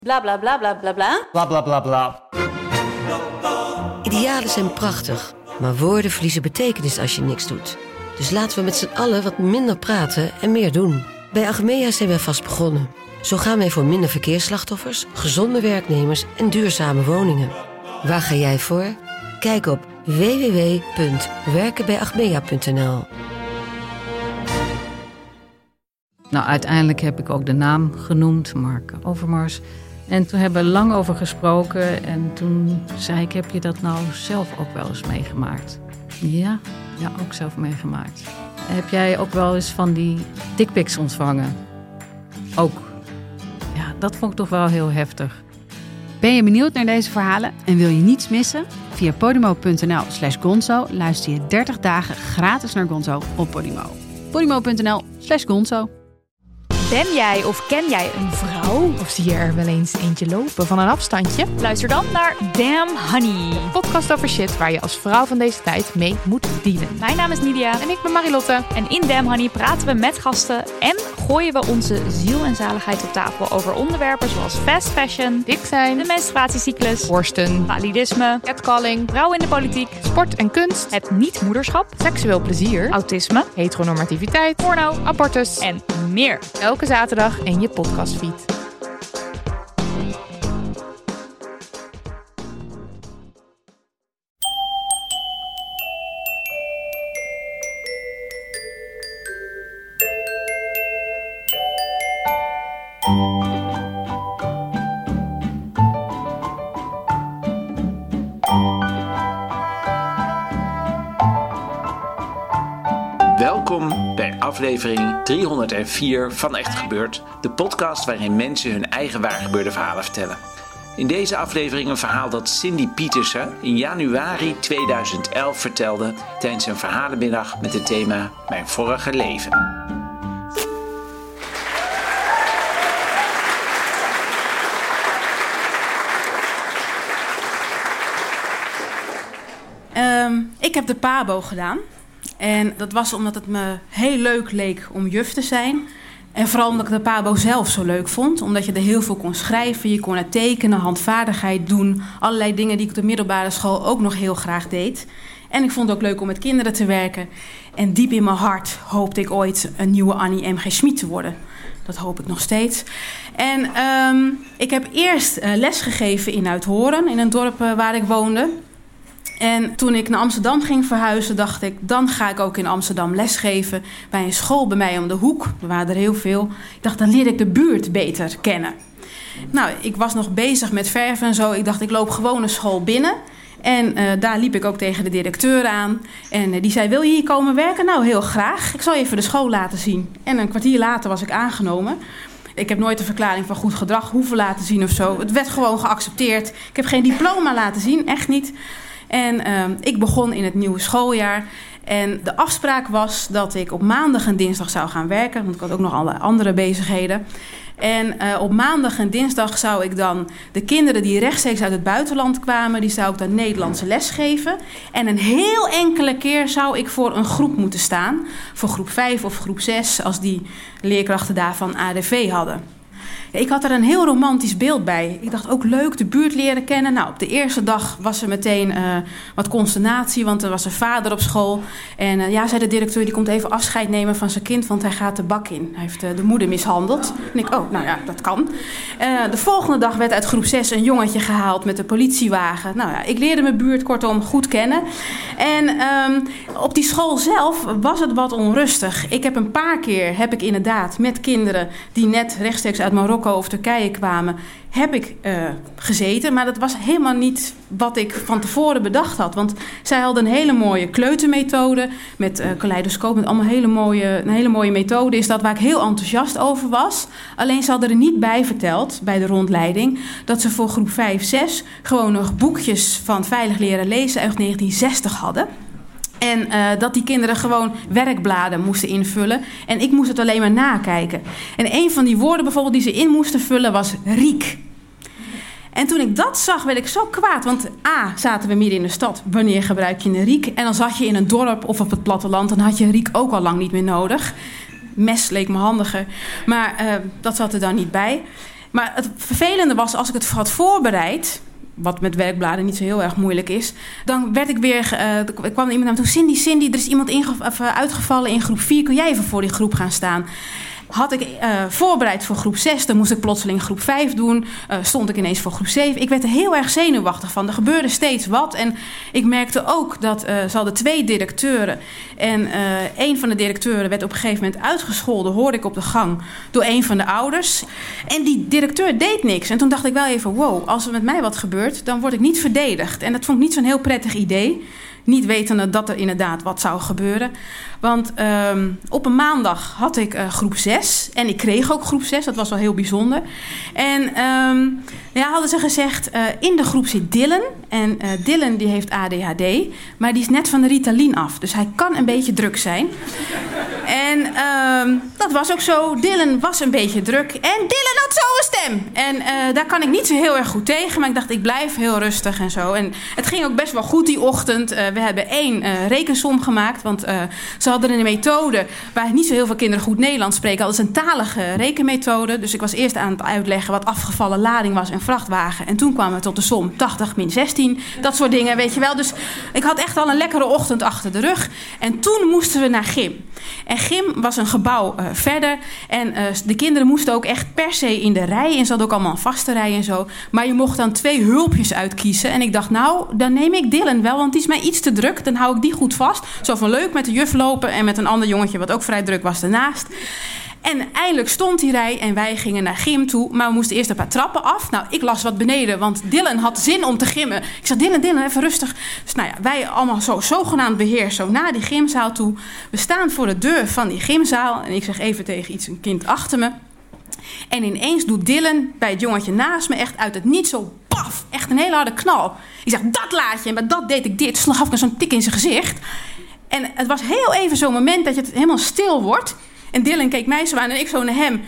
Bla bla bla bla bla bla. Bla bla bla bla. Idealen zijn prachtig, maar woorden verliezen betekenis als je niks doet. Dus laten we met z'n allen wat minder praten en meer doen. Bij Achmea zijn wij vast begonnen. Zo gaan wij voor minder verkeersslachtoffers, gezonde werknemers en duurzame woningen. Waar ga jij voor? Kijk op www.werkenbijachmea.nl. Nou, uiteindelijk heb ik ook de naam genoemd, Mark Overmars. En toen hebben we lang over gesproken. En toen zei ik, heb je dat nou zelf ook wel eens meegemaakt? Ja, ook zelf meegemaakt. Heb jij ook wel eens van die dickpics ontvangen? Ook. Ja, dat vond ik toch wel heel heftig. Ben je benieuwd naar deze verhalen en wil je niets missen? Via podimo.nl/Gonzo luister je 30 dagen gratis naar Gonzo op Podimo. podimo.nl/Gonzo. Ben jij of ken jij een vrouw? Of zie je er wel eens eentje lopen van een afstandje? Luister dan naar Damn Honey. Een podcast over shit waar je als vrouw van deze tijd mee moet dealen. Mijn naam is Nidia. En ik ben Marilotte. En in Damn Honey praten we met gasten en gooien we onze ziel en zaligheid op tafel over onderwerpen zoals fast fashion, dik zijn, de menstruatiecyclus, borsten, validisme, catcalling, vrouwen in de politiek, sport en kunst, het niet-moederschap, seksueel plezier, autisme, heteronormativiteit, porno, abortus en meer. Elke zaterdag in je podcastfeed. Welkom bij aflevering 304 van Echt Gebeurd, de podcast waarin mensen hun eigen waargebeurde verhalen vertellen. In deze aflevering een verhaal dat Cindy Pietersen in januari 2011 vertelde tijdens een verhalenmiddag met het thema Mijn vorige leven. Ik heb de PABO gedaan. En dat was omdat het me heel leuk leek om juf te zijn. En vooral omdat ik de PABO zelf zo leuk vond. Omdat je er heel veel kon schrijven, je kon er tekenen, handvaardigheid doen. Allerlei dingen die ik op de middelbare school ook nog heel graag deed. En ik vond het ook leuk om met kinderen te werken. En diep in mijn hart hoopte ik ooit een nieuwe Annie M.G. Schmid te worden. Dat hoop ik nog steeds. En ik heb eerst les gegeven in Uithoren, in een dorp waar ik woonde. En toen ik naar Amsterdam ging verhuizen, dacht ik, dan ga ik ook in Amsterdam lesgeven bij een school bij mij om de hoek. Er waren er heel veel. Ik dacht, dan leer ik de buurt beter kennen. Nou, ik was nog bezig met verven en zo. Ik dacht, ik loop gewoon een school binnen. En daar liep ik ook tegen de directeur aan. En die zei, wil je hier komen werken? Nou, heel graag. Ik zal je even de school laten zien. En een kwartier later was ik aangenomen. Ik heb nooit een verklaring van goed gedrag hoeven laten zien of zo. Het werd gewoon geaccepteerd. Ik heb geen diploma laten zien, echt niet. En ik begon in het nieuwe schooljaar. En de afspraak was dat ik op maandag en dinsdag zou gaan werken. Want ik had ook nog alle andere bezigheden. En op maandag en dinsdag zou ik dan de kinderen die rechtstreeks uit het buitenland kwamen, die zou ik dan Nederlandse les geven. En een heel enkele keer zou ik voor een groep moeten staan. Voor groep 5 of groep 6, als die leerkrachten daarvan ADV hadden. Ik had er een heel romantisch beeld bij. Ik dacht ook leuk, de buurt leren kennen. Nou, op de eerste dag was er meteen wat consternatie, want er was een vader op school. En zei de directeur, die komt even afscheid nemen van zijn kind, want hij gaat de bak in. Hij heeft de moeder mishandeld. En ik, nou ja, dat kan. De volgende dag werd uit groep 6 een jongetje gehaald met een politiewagen. Nou ja, ik leerde mijn buurt kortom goed kennen. En op die school zelf was het wat onrustig. Ik heb een paar keer, inderdaad met kinderen die net rechtstreeks uit Marokko of Turkije kwamen, heb ik gezeten. Maar dat was helemaal niet wat ik van tevoren bedacht had. Want zij hadden een hele mooie kleutermethode met kaleidoscoop. Met allemaal een hele mooie methode is dat waar ik heel enthousiast over was. Alleen ze hadden er niet bij verteld, bij de rondleiding, dat ze voor groep 5, 6 gewoon nog boekjes van Veilig Leren Lezen uit 1960 hadden. En dat die kinderen gewoon werkbladen moesten invullen. En ik moest het alleen maar nakijken. En een van die woorden bijvoorbeeld die ze in moesten vullen was riek. En toen ik dat zag, werd ik zo kwaad. Want zaten we midden in de stad. Wanneer gebruik je een riek? En dan zat je in een dorp of op het platteland. Dan had je een riek ook al lang niet meer nodig. Mes leek me handiger. Maar dat zat er dan niet bij. Maar het vervelende was, als ik het had voorbereid, wat met werkbladen niet zo heel erg moeilijk is, dan werd ik weer, kwam er iemand naar me toe, Cindy, er is iemand uitgevallen in groep 4, kun jij even voor die groep gaan staan? Had ik voorbereid voor groep 6, dan moest ik plotseling groep 5 doen. Stond ik ineens voor groep 7. Ik werd er heel erg zenuwachtig van. Er gebeurde steeds wat. En ik merkte ook dat ze hadden 2 directeuren. En een van de directeuren werd op een gegeven moment uitgescholden, hoorde ik op de gang, door een van de ouders. En die directeur deed niks. En toen dacht ik wel even, wow, als er met mij wat gebeurt, dan word ik niet verdedigd. En dat vond ik niet zo'n heel prettig idee. Niet wetende dat er inderdaad wat zou gebeuren. Want op een maandag had ik groep 6. En ik kreeg ook groep 6. Dat was wel heel bijzonder. En hadden ze gezegd, in de groep zit Dylan. En Dylan die heeft ADHD. Maar die is net van de Ritalin af. Dus hij kan een beetje druk zijn. En dat was ook zo. Dylan was een beetje druk. En Dylan had zo een stem. En daar kan ik niet zo heel erg goed tegen. Maar ik dacht, ik blijf heel rustig en zo. En het ging ook best wel goed die ochtend. We hebben 1 rekensom gemaakt. Want ze hadden een methode waar niet zo heel veel kinderen goed Nederlands spreken. Dat is een talige rekenmethode. Dus ik was eerst aan het uitleggen wat afgevallen lading was en vrachtwagen. En toen kwamen we tot de som 80 min 16. Dat soort dingen, weet je wel. Dus ik had echt al een lekkere ochtend achter de rug. En toen moesten we naar gym. En gym was een gebouw verder. En de kinderen moesten ook echt per se in de rij. En ze hadden ook allemaal een vaste rij en zo. Maar je mocht dan 2 hulpjes uitkiezen. En ik dacht, nou, dan neem ik Dylan wel. Want die is mij iets te druk. Dan hou ik die goed vast. Zo van leuk met de juf lopen. En met een ander jongetje wat ook vrij druk was ernaast. En eindelijk stond die rij en wij gingen naar gym toe. Maar we moesten eerst een paar trappen af. Nou, ik las wat beneden, want Dylan had zin om te gymmen. Ik zeg, Dylan, even rustig. Dus nou ja, wij allemaal zo zogenaamd beheerst zo naar die gymzaal toe. We staan voor de deur van die gymzaal. En ik zeg even tegen een kind achter me. En ineens doet Dylan bij het jongetje naast me echt uit het niets zo paf. Echt een hele harde knal. Ik zeg, dat laat je. En bij dat deed ik dit. Dus gaf ik zo'n tik in zijn gezicht. En het was heel even zo'n moment dat je het helemaal stil wordt. En Dylan keek mij zo aan en ik zo naar hem.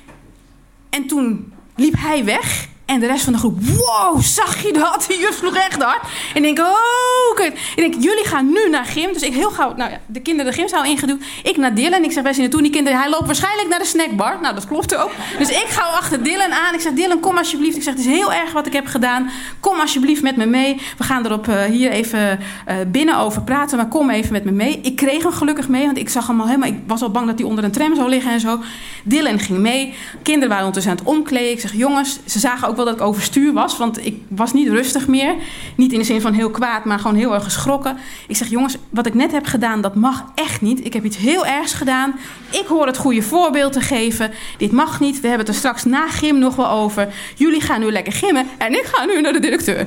En toen liep hij weg. En de rest van de groep, wow, zag je dat? Die juf sloeg echt hard. En ik denk, oh, kut. Ik denk, jullie gaan nu naar gym. Dus ik heel gauw, de kinderen de gymzaal ingeduwd. Ik naar Dylan. Ik zeg, wij zien naartoe. Die kinderen, hij loopt waarschijnlijk naar de snackbar. Nou, dat klopt ook. Dus ik ga achter Dylan aan. Ik zeg, Dylan, kom alsjeblieft. Ik zeg, het is heel erg wat ik heb gedaan. Kom alsjeblieft met me mee. We gaan erop hier even binnen over praten. Maar kom even met me mee. Ik kreeg hem gelukkig mee. Want ik zag hem al helemaal, ik was al bang dat hij onder een tram zou liggen en zo. Dylan ging mee. Kinderen waren ondertussen aan het omkleden. Ik zeg, jongens, ze zagen ook wel dat ik overstuur was, want ik was niet rustig meer. Niet in de zin van heel kwaad, maar gewoon heel erg geschrokken. Ik zeg, jongens, wat ik net heb gedaan, dat mag echt niet. Ik heb iets heel ergs gedaan. Ik hoor het goede voorbeeld te geven. Dit mag niet. We hebben het er straks na gym nog wel over. Jullie gaan nu lekker gymmen en ik ga nu naar de directeur.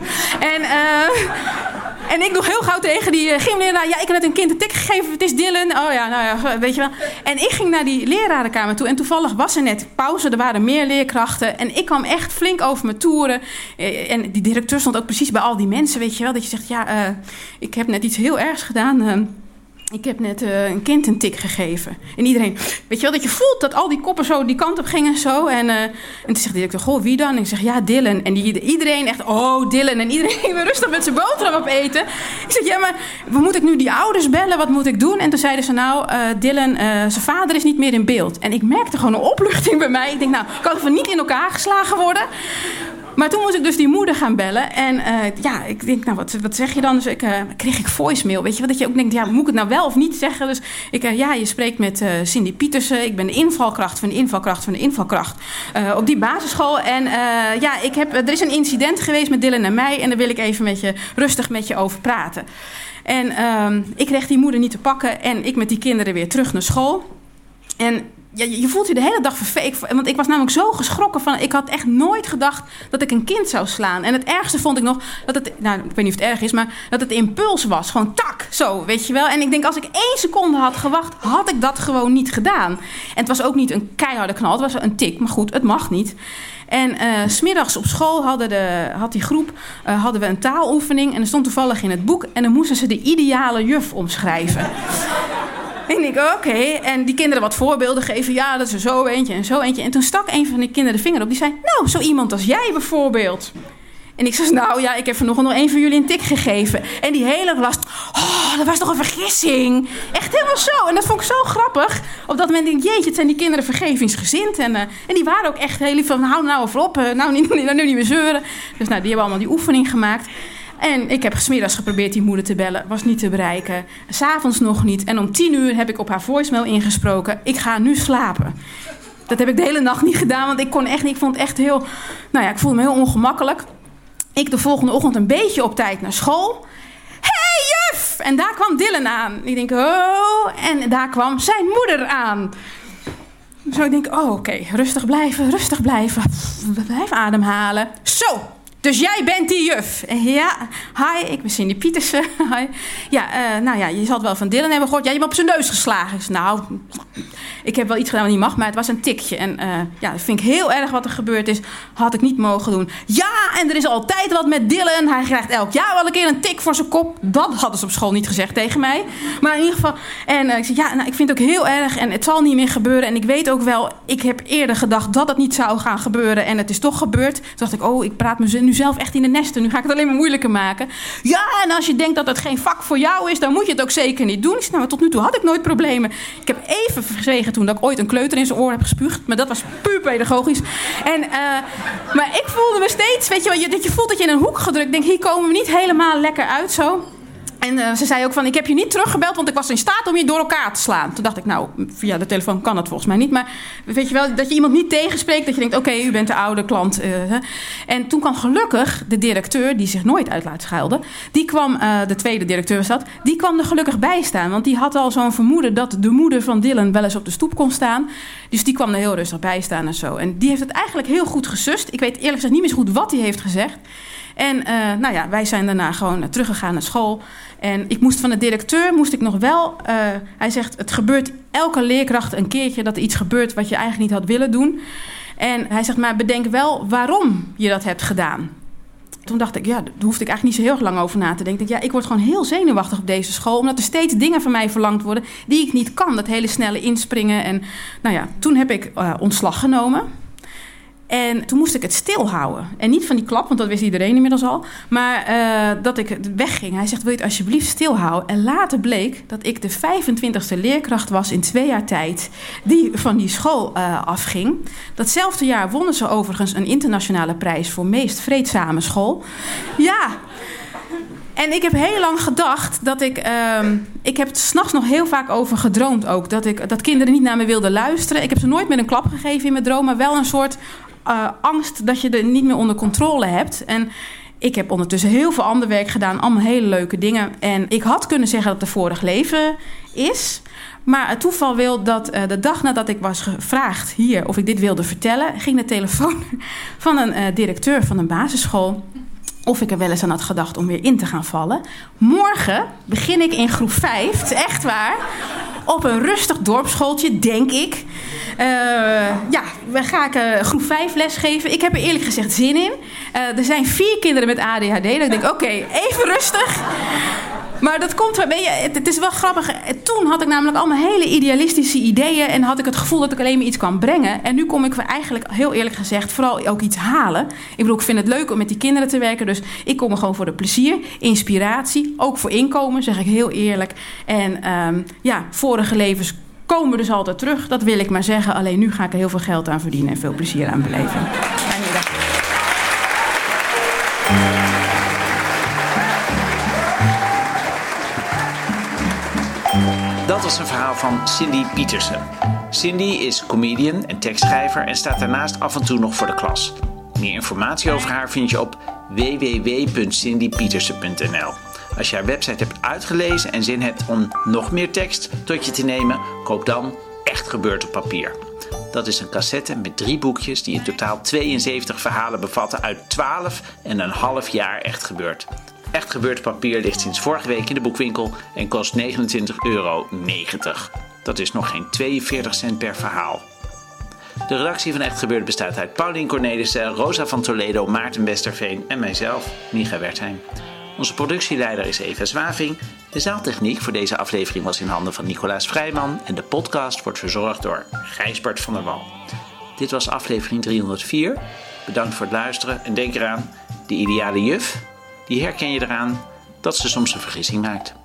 En ik nog heel gauw tegen die gymleraar. Ja, ik heb net een kind een tik gegeven. Het is Dylan. Oh ja, nou ja, weet je wel. En ik ging naar die lerarenkamer toe. En toevallig was er net pauze. Er waren meer leerkrachten. En ik kwam echt flink over mijn toeren. En die directeur stond ook precies bij al die mensen. Weet je wel. Dat je zegt, ja, ik heb net iets heel ergs gedaan. Ik heb net een kind een tik gegeven. En iedereen, weet je wel, dat je voelt dat al die koppen zo die kant op gingen zo. En toen zegt de directeur, goh, wie dan? En ik zeg, ja, Dylan. En iedereen echt, oh, Dylan. En iedereen ging weer rustig met zijn boterham opeten. Ik zeg, ja, maar moet ik nu die ouders bellen? Wat moet ik doen? En toen zeiden ze, nou, Dylan, zijn vader is niet meer in beeld. En ik merkte gewoon een opluchting bij mij. Ik denk, nou, kan even niet in elkaar geslagen worden? Maar toen moest ik dus die moeder gaan bellen. En ik denk, nou, wat zeg je dan? Dus kreeg ik voicemail, weet je wel? Dat je ook denkt, ja, moet ik het nou wel of niet zeggen? Dus je spreekt met Cindy Pietersen. Ik ben de invalkracht van de invalkracht van de invalkracht op die basisschool. En er is een incident geweest met Dylan en mij. En daar wil ik even rustig met je over praten. En ik kreeg die moeder niet te pakken. En ik met die kinderen weer terug naar school. En ja, je voelt je de hele dag verveeld. Want ik was namelijk zo geschrokken van. Ik had echt nooit gedacht dat ik een kind zou slaan. En het ergste vond ik nog dat het. Nou, ik weet niet of het erg is, maar dat het impuls was. Gewoon tak, zo, weet je wel. En ik denk, als ik 1 seconde had gewacht, had ik dat gewoon niet gedaan. En het was ook niet een keiharde knal, het was een tik. Maar goed, het mag niet. En 's middags op school had die groep hadden we een taaloefening. En er stond toevallig in het boek. En dan moesten ze de ideale juf omschrijven. En ik denk, oké. En die kinderen wat voorbeelden geven. Ja, dat is er zo eentje en zo eentje. En toen stak een van die kinderen de vinger op. Die zei, nou, zo iemand als jij bijvoorbeeld. En ik zei, nou ja, ik heb vanochtend nog één van jullie een tik gegeven. En die hele klas, dat was toch een vergissing. Echt helemaal zo. En dat vond ik zo grappig. Op dat moment denk ik, jeetje, het zijn die kinderen vergevingsgezind. En die waren ook echt heel lief van, hou nou even op, nou niet meer zeuren. Dus die hebben allemaal die oefening gemaakt. En ik heb 's middags geprobeerd die moeder te bellen. Was niet te bereiken. 's Avonds nog niet. En om 10:00 heb ik op haar voicemail ingesproken. Ik ga nu slapen. Dat heb ik de hele nacht niet gedaan. Want ik kon echt niet. Ik vond het echt heel... Nou ja, ik voelde me heel ongemakkelijk. Ik de volgende ochtend een beetje op tijd naar school. Hey juf! En daar kwam Dylan aan. Ik denk, oh. En daar kwam zijn moeder aan. Zo ik denk, oké, rustig blijven. Blijf ademhalen. Zo! Dus jij bent die juf. Ja, hi, ik ben Cindy Pietersen. Hi. Ja, nou ja, je zal het wel van Dylan hebben gehoord. Ja, je hebt op zijn neus geslagen. Nou, ik heb wel iets gedaan wat niet mag, maar het was een tikje. En ja, dat vind ik heel erg wat er gebeurd is. Had ik niet mogen doen. Ja, en er is altijd wat met Dylan. Hij krijgt elk jaar wel een keer een tik voor zijn kop. Dat hadden ze op school niet gezegd tegen mij. Maar in ieder geval... En ik zei, ja, nou, ik vind het ook heel erg. En het zal niet meer gebeuren. En ik weet ook wel, ik heb eerder gedacht dat het niet zou gaan gebeuren. En het is toch gebeurd. Toen dacht ik, ik praat me nu zelf echt in de nesten. Nu ga ik het alleen maar moeilijker maken. Ja, en als je denkt dat het geen vak voor jou is, dan moet je het ook zeker niet doen. Ik zei, nou, maar tot nu toe had ik nooit problemen. Ik heb even verzwegen toen dat ik ooit een kleuter in zijn oor heb gespuugd. Maar dat was puur pedagogisch. Maar ik voelde me steeds, weet je wel, dat je voelt dat je in een hoek gedrukt. Ik denk, hier komen we niet helemaal lekker uit zo. En ze zei ook van, ik heb je niet teruggebeld, want ik was in staat om je door elkaar te slaan. Toen dacht ik, nou, via de telefoon kan dat volgens mij niet. Maar weet je wel, dat je iemand niet tegenspreekt, dat je denkt, oké, u bent de oude klant. En toen kwam gelukkig de directeur, die zich nooit uit laat schuilen. Die kwam, de tweede directeur was dat, die kwam er gelukkig bij staan. Want die had al zo'n vermoeden dat de moeder van Dylan wel eens op de stoep kon staan. Dus die kwam er heel rustig bij staan en zo. En die heeft het eigenlijk heel goed gesust. Ik weet eerlijk gezegd niet meer zo goed wat hij heeft gezegd. En nou ja, wij zijn daarna gewoon teruggegaan naar school. En ik moest van de directeur, nog wel... hij zegt, het gebeurt elke leerkracht een keertje dat er iets gebeurt wat je eigenlijk niet had willen doen. En hij zegt, maar bedenk wel waarom je dat hebt gedaan. Toen dacht ik, ja, daar hoefde ik eigenlijk niet zo heel erg lang over na te denken. Ja, ik word gewoon heel zenuwachtig op deze school, omdat er steeds dingen van mij verlangd worden die ik niet kan. Dat hele snelle inspringen. En nou ja, toen heb ik ontslag genomen. En toen moest ik het stilhouden. En niet van die klap, want dat wist iedereen inmiddels al. Maar dat ik wegging. Hij zegt, wil je het alsjeblieft stilhouden? En later bleek dat ik de 25e leerkracht was in 2 jaar tijd die van die school afging. Datzelfde jaar wonnen ze overigens een internationale prijs voor meest vreedzame school. Ja. En ik heb heel lang gedacht dat ik heb het 's nachts nog heel vaak over gedroomd ook. Dat kinderen niet naar me wilden luisteren. Ik heb ze nooit met een klap gegeven in mijn droom, maar wel een soort angst dat je er niet meer onder controle hebt. En ik heb ondertussen heel veel ander werk gedaan, allemaal hele leuke dingen. En ik had kunnen zeggen dat het een vorig leven is. Maar het toeval wil dat de dag nadat ik was gevraagd hier of ik dit wilde vertellen, ging de telefoon van een directeur van een basisschool. Of ik er wel eens aan had gedacht om weer in te gaan vallen. Morgen begin ik in groep 5, echt waar, op een rustig dorpsschooltje, denk ik. Ga ik groep 5 lesgeven. Ik heb er eerlijk gezegd zin in. Er zijn 4 kinderen met ADHD. Dan denk ik, oké, even rustig. Maar dat komt, weet je, het is wel grappig. Toen had ik namelijk allemaal hele idealistische ideeën en had ik het gevoel dat ik alleen maar iets kan brengen. En nu kom ik eigenlijk, heel eerlijk gezegd, vooral ook iets halen. Ik bedoel, ik vind het leuk om met die kinderen te werken. Dus ik kom er gewoon voor de plezier, inspiratie, ook voor inkomen, zeg ik heel eerlijk. En vorige levens komen dus altijd terug. Dat wil ik maar zeggen. Alleen nu ga ik er heel veel geld aan verdienen en veel plezier aan beleven. Fijne dag. Dat was een verhaal van Cindy Pietersen. Cindy is comedian en tekstschrijver en staat daarnaast af en toe nog voor de klas. Meer informatie over haar vind je op www.cindypietersen.nl. Als je haar website hebt uitgelezen en zin hebt om nog meer tekst tot je te nemen, koop dan Echt Gebeurd op Papier. Dat is een cassette met 3 boekjes die in totaal 72 verhalen bevatten uit 12,5 jaar Echt Gebeurd. Echt Gebeurd papier ligt sinds vorige week in de boekwinkel en kost €29,90. Dat is nog geen 42 cent per verhaal. De redactie van Echt Gebeurd bestaat uit Paulien Cornelissen, Rosa van Toledo, Maarten Westerveen en mijzelf, Micha Wertheim. Onze productieleider is Eva Zwaving. De zaaltechniek voor deze aflevering was in handen van Nicolaas Vrijman en de podcast wordt verzorgd door Gijsbert van der Wal. Dit was aflevering 304. Bedankt voor het luisteren en denk eraan, De ideale juf, die herken je eraan dat ze soms een vergissing maakt.